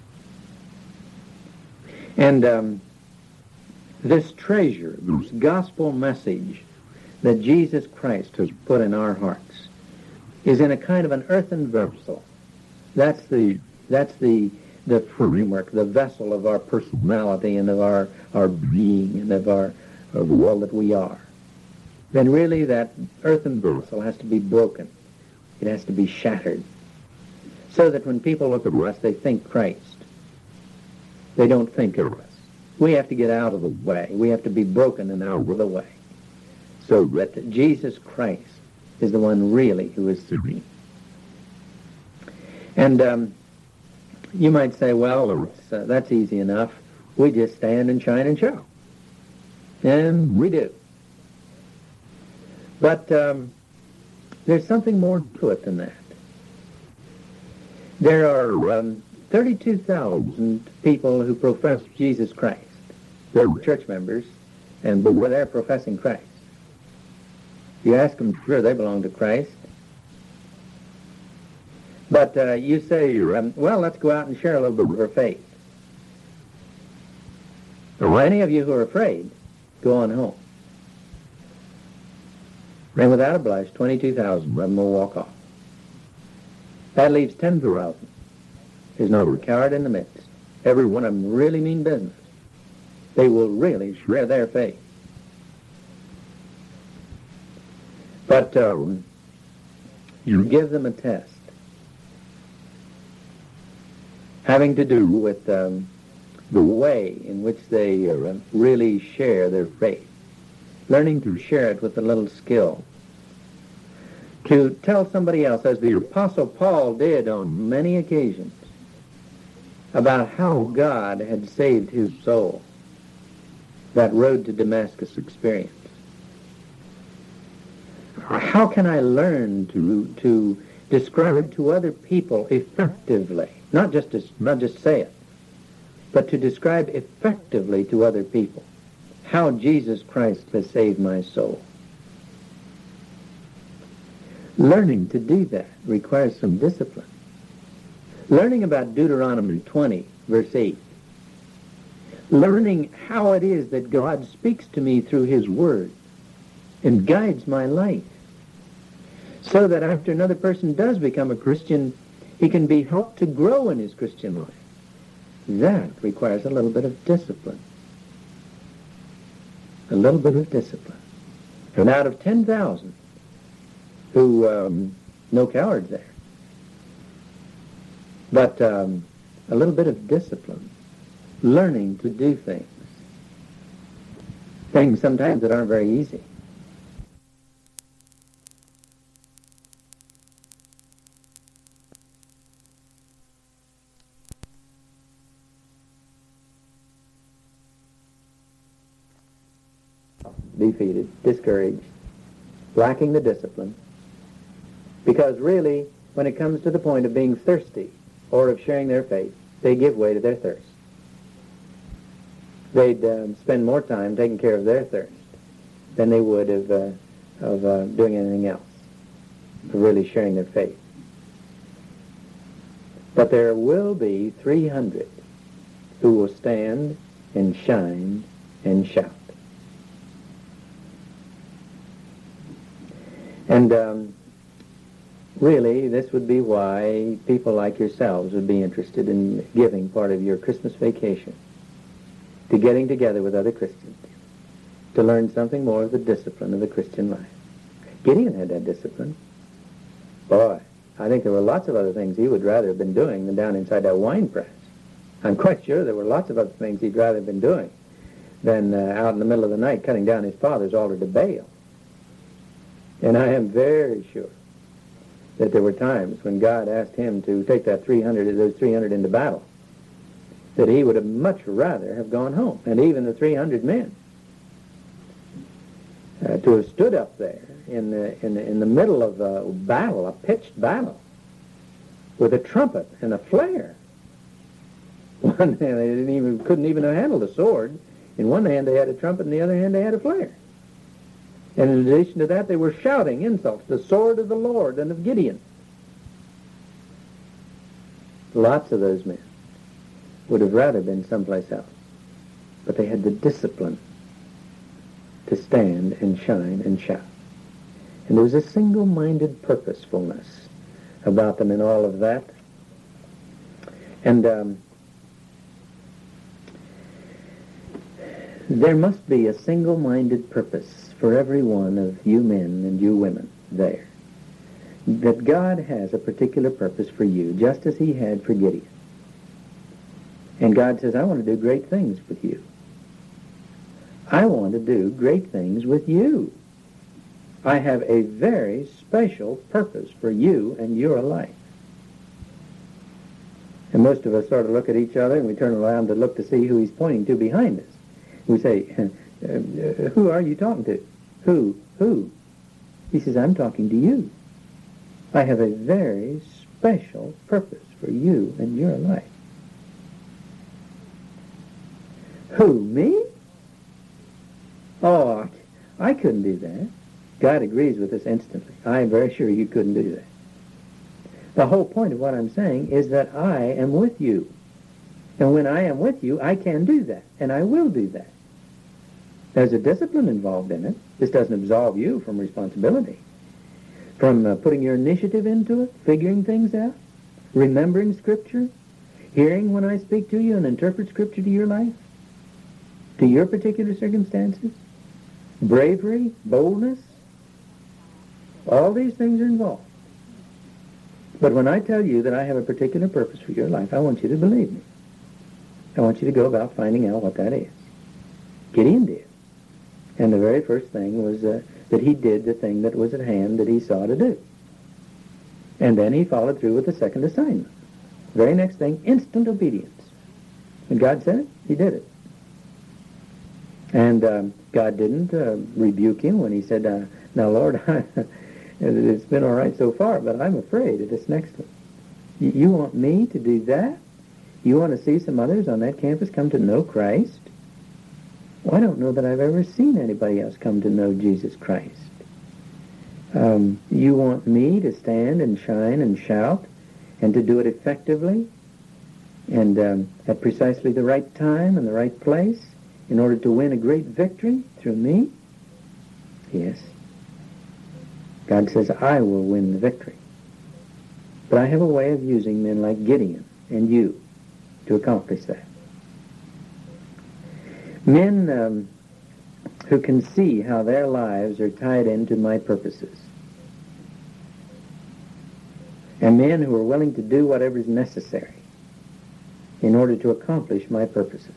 And um, this treasure, this gospel message that Jesus Christ has put in our hearts, is in a kind of an earthen vessel. That's the that's the the framework, the vessel of our personality and of our, our being and of our of all that we are. Then really that earthen vessel has to be broken. It has to be shattered. So that when people look at us, they think Christ. They don't think of us. We have to get out of the way. We have to be broken and out of the way. So that Jesus Christ is the one really who is supreme. And um, you might say, well, it's, uh, that's easy enough. We just stand and shine and shout. And we do. But um, there's something more to it than that. There are um, thirty-two thousand people who profess Jesus Christ. They're church members, and they're professing Christ. You ask them, sure, they belong to Christ. But uh, you say, um, well, let's go out and share a little bit of our faith. Or any of you who are afraid, go on home. And without a blush, twenty-two thousand of them will walk off. That leaves ten thousand. There's not a coward in the midst. Every one of them really mean business. They will really share their faith. But um, you give them a test having to do with um, the way in which they uh, really share their faith. Learning to share it with a little skill. To tell somebody else, as the Apostle Paul did on many occasions, about how God had saved his soul. That road to Damascus experience. How can I learn to to describe it to other people effectively? Not just to, not just say it, but to describe effectively to other people how Jesus Christ has saved my soul. Learning to do that requires some discipline. Learning about Deuteronomy twenty, verse eight. Learning how it is that God speaks to me through His Word and guides my life, so that after another person does become a Christian, he can be helped to grow in his Christian life. That requires a little bit of discipline. A little bit of discipline. And out of ten thousand, who, um, no cowards there, but um, a little bit of discipline, learning to do things, things sometimes that aren't very easy. Defeated, discouraged, lacking the discipline, because really, when it comes to the point of being thirsty or of sharing their faith, they give way to their thirst. They'd um, spend more time taking care of their thirst than they would of, uh, of uh, doing anything else, of really sharing their faith. But there will be three hundred who will stand and shine and shout. And um, really, this would be why people like yourselves would be interested in giving part of your Christmas vacation to getting together with other Christians to learn something more of the discipline of the Christian life. Gideon had that discipline. Boy, I think there were lots of other things he would rather have been doing than down inside that wine press. I'm quite sure there were lots of other things he'd rather have been doing than uh, out in the middle of the night cutting down his father's altar to Baal. And I am very sure that there were times when God asked him to take that three hundred, those three hundred into battle, that he would have much rather have gone home, and even the three hundred men. Uh, to have stood up there in the, in the, in the middle of a battle, a pitched battle, with a trumpet and a flare. One hand, they didn't even, couldn't even have handled a sword. In one hand they had a trumpet, in the other hand they had a flare. And in addition to that, they were shouting insults, the sword of the Lord and of Gideon. Lots of those men would have rather been someplace else. But they had the discipline to stand and shine and shout. And there was a single-minded purposefulness about them in all of that. And um, there must be a single-minded purpose for every one of you men and you women there, that God has a particular purpose for you, just as he had for Gideon. And God says, I want to do great things with you. I want to do great things with you. I have a very special purpose for you and your life. And most of us sort of look at each other and we turn around to look to see who he's pointing to behind us. We say, Uh, who are you talking to? Who? Who? He says, I'm talking to you. I have a very special purpose for you and your life. Who, me? Oh, I couldn't do that. God agrees with us instantly. I'm very sure you couldn't do that. The whole point of what I'm saying is that I am with you. And when I am with you, I can do that, and I will do that. There's a discipline involved in it. This doesn't absolve you from responsibility, from uh, putting your initiative into it, figuring things out, remembering Scripture, hearing when I speak to you and interpret Scripture to your life, to your particular circumstances, bravery, boldness. All these things are involved. But when I tell you that I have a particular purpose for your life, I want you to believe me. I want you to go about finding out what that is. Gideon did. And the very first thing was uh, that he did the thing that was at hand that he saw to do. And then he followed through with the second assignment. Very next thing, instant obedience. When God said it, he did it. And um, God didn't uh, rebuke him when he said, uh, now, Lord, it's been all right so far, but I'm afraid of this next one. You want me to do that? You want to see some others on that campus come to know Christ? Well, I don't know that I've ever seen anybody else come to know Jesus Christ. Um, you want me to stand and shine and shout and to do it effectively and um, at precisely the right time and the right place in order to win a great victory through me? Yes. God says, I will win the victory. But I have a way of using men like Gideon and you to accomplish that. Men um, who can see how their lives are tied into my purposes. And men who are willing to do whatever is necessary in order to accomplish my purposes.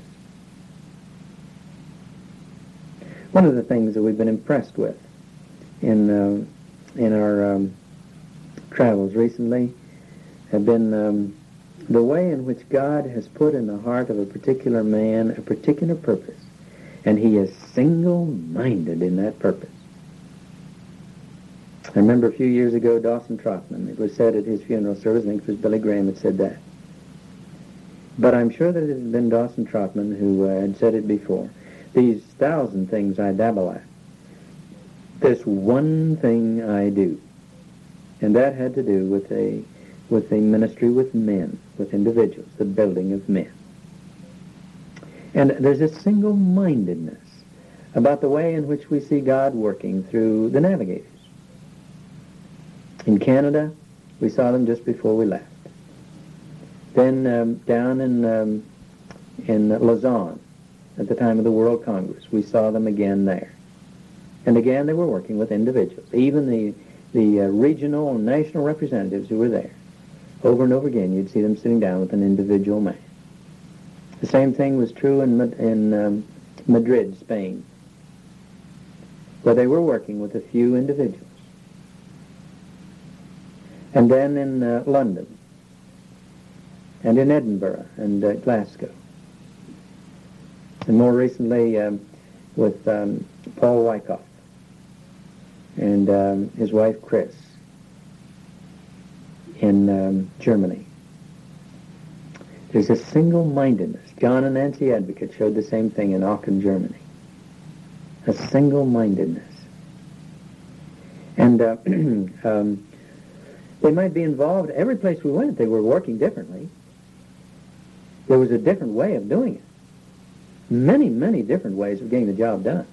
One of the things that we've been impressed with in uh, in our um, travels recently have been um, the way in which God has put in the heart of a particular man a particular purpose, and he is single-minded in that purpose. I remember a few years ago, Dawson Trotman, it was said at his funeral service, I think it was Billy Graham that said that. But I'm sure that it had been Dawson Trotman who uh, had said it before. These thousand things I dabble at. This one thing I do. And that had to do with a with a ministry with men, with individuals, the building of men. And there's a single-mindedness about the way in which we see God working through the navigators. In Canada, we saw them just before we left. Then um, down in um, in Lausanne, at the time of the World Congress, we saw them again there. And again, they were working with individuals, even the the uh, regional and national representatives who were there. Over and over again, you'd see them sitting down with an individual man. The same thing was true in in um, Madrid, Spain, where they were working with a few individuals. And then in uh, London, and in Edinburgh and uh, Glasgow. And more recently um, with um, Paul Wyckoff and um, his wife Chris in um, Germany. There's a single-mindedness. John and Nancy Advocate showed the same thing in Aachen, Germany. A single-mindedness. And uh, um, they might be involved. Every place we went, they were working differently. There was a different way of doing it. Many, many different ways of getting the job done.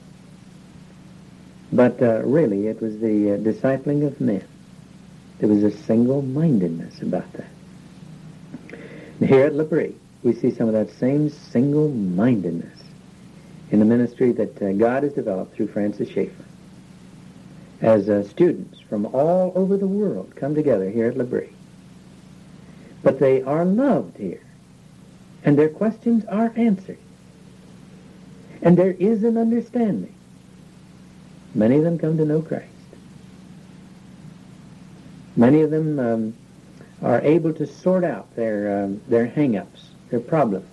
But uh, really, it was the uh, discipling of men. There was a single-mindedness about that. And here at L'Abri, we see some of that same single-mindedness in the ministry that uh, God has developed through Francis Schaeffer. As uh, students from all over the world come together here at L'Abri. But they are loved here. And their questions are answered. And there is an understanding. Many of them come to know Christ. Many of them um, are able to sort out their um, their hang-ups, their problems.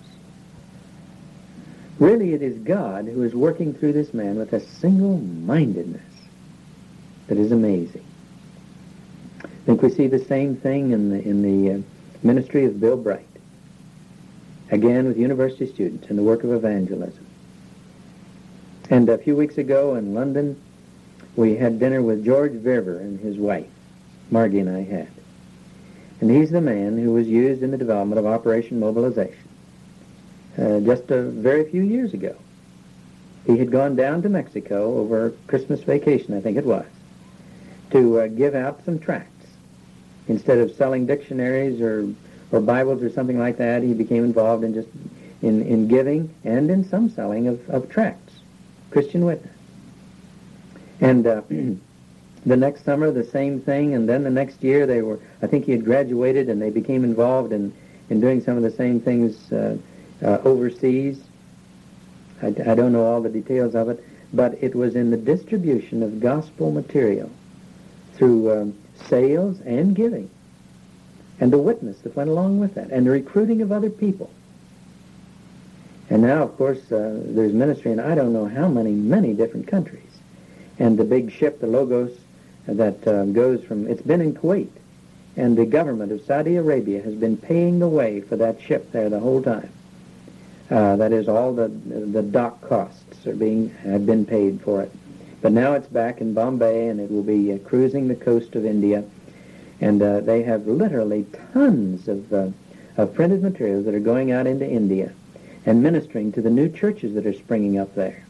Really, it is God who is working through this man with a single-mindedness that is amazing. I think we see the same thing in the in the uh, ministry of Bill Bright. Again, with university students in the work of evangelism. And a few weeks ago in London, we had dinner with George Verver and his wife, Margie and I had. And he's the man who was used in the development of Operation Mobilization uh, just a very few years ago. He had gone down to Mexico over Christmas vacation, I think it was, to uh, give out some tracts. Instead of selling dictionaries or, or Bibles or something like that, he became involved in just in, in giving and in some selling of, of tracts, Christian witness. And uh, the next summer, the same thing, and then the next year, they were, I think he had graduated, and they became involved in, in doing some of the same things uh, uh, overseas. I, I don't know all the details of it, but it was in the distribution of gospel material through um, sales and giving, and the witness that went along with that, and the recruiting of other people. And now, of course, uh, there's ministry in I don't know how many, many different countries. And the big ship, the Logos, that uh, goes from, it's been in Kuwait, And the government of Saudi Arabia has been paying the way for that ship there the whole time. Uh, that is, all the the dock costs are being have been paid for it. But now it's back in Bombay, and it will be uh, cruising the coast of India. And uh, they have literally tons of, uh, of printed materials that are going out into India and ministering to the new churches that are springing up there.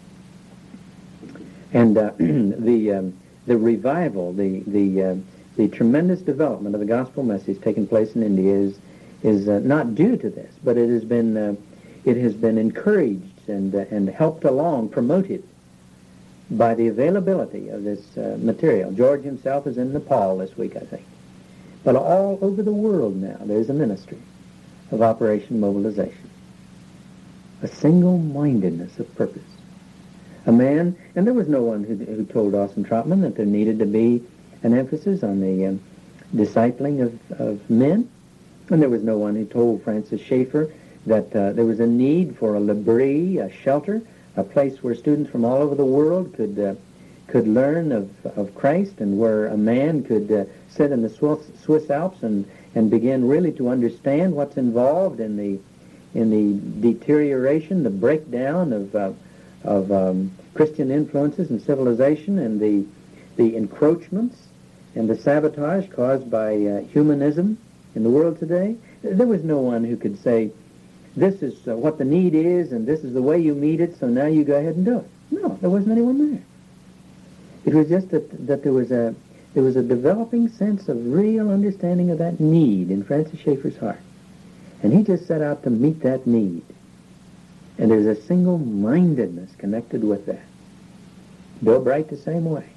And uh, the um, the revival, the the uh, the tremendous development of the gospel message taking place in India is is uh, not due to this, but it has been uh, it has been encouraged and uh, and helped along, promoted by the availability of this uh, material. George himself is in Nepal this week, I think. But all over the world now, there's a ministry of Operation Mobilization. A single-mindedness of purpose. A man, and there was no one who, who told Austin Trotman that there needed to be an emphasis on the um, discipling of, of men. And there was no one who told Francis Schaeffer that uh, there was a need for a L'Abri, a shelter, a place where students from all over the world could uh, could learn of, of Christ, and where a man could uh, sit in the Swiss, Swiss Alps and, and begin really to understand what's involved in the in the deterioration, the breakdown of uh, of um, Christian influences and civilization, and the the encroachments and the sabotage caused by uh, humanism in the world today. There was no one who could say, this is uh, what the need is, and this is the way you meet it, so now you go ahead and do it. No, there wasn't anyone there. It was just that, that there was a there was a developing sense of real understanding of that need in Francis Schaeffer's heart. And he just set out to meet that need. And there's a single-mindedness connected with that. Bill Bright the same way.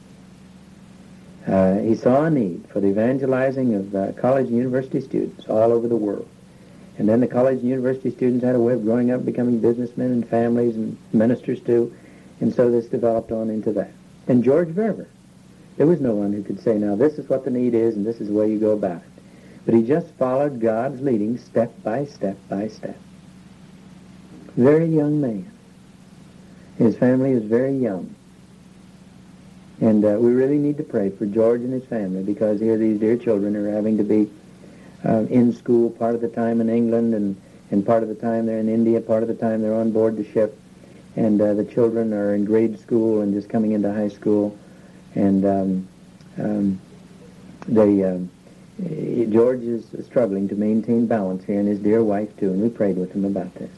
Uh, he saw a need for the evangelizing of uh, college and university students all over the world. And then the college and university students had a way of growing up, becoming businessmen and families and ministers too. And so this developed on into that. And George Verver, there was no one who could say, now this is what the need is and this is the way you go about it. But he just followed God's leading step by step by step. Very young man. His family is very young. And uh, we really need to pray for George and his family, because here these dear children are having to be uh, in school part of the time in England, and, and part of the time they're in India, part of the time they're on board the ship. And uh, the children are in grade school and just coming into high school. And um, um, they, uh, George is struggling to maintain balance here, and his dear wife too, and we prayed with him about this.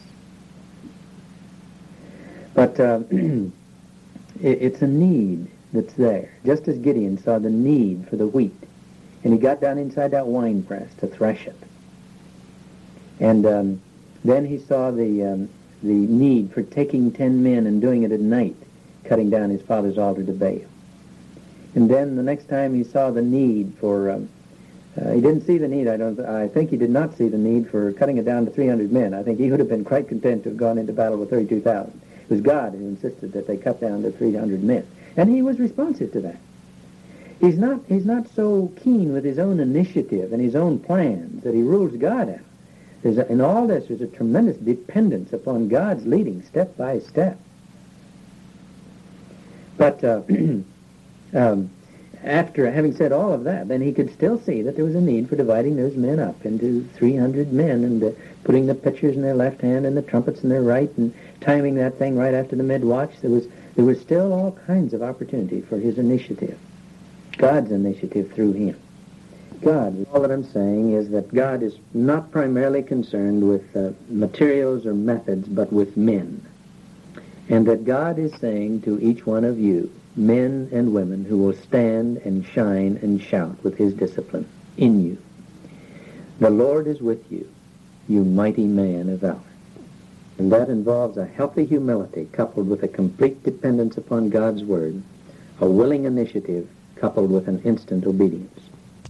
But uh, it, it's a need that's there. Just as Gideon saw the need for the wheat, and he got down inside that wine press to thresh it. And um, then he saw the um, the need for taking ten men and doing it at night, cutting down his father's altar to Baal. And then the next time he saw the need for, um, uh, he didn't see the need, I don't, I think he did not see the need for cutting it down to three hundred men. I think he would have been quite content to have gone into battle with thirty-two thousand. It was God who insisted that they cut down to three hundred men. And he was responsive to that. He's not, he's not so keen with his own initiative and his own plans that he rules God out. There's a, in all this, there's a tremendous dependence upon God's leading step by step. But uh, um, after having said all of that, then he could still see that there was a need for dividing those men up into three hundred men, and uh, putting the pitchers in their left hand and the trumpets in their right, and timing that thing right after the mid-watch. There was, there was still all kinds of opportunity for his initiative, God's initiative through him. God, all that I'm saying is that God is not primarily concerned with uh, materials or methods, but with men. And that God is saying to each one of you, men and women who will stand and shine and shout with his discipline in you, the Lord is with you, you mighty man of valor. And that involves a healthy humility coupled with a complete dependence upon God's word, a willing initiative coupled with an instant obedience.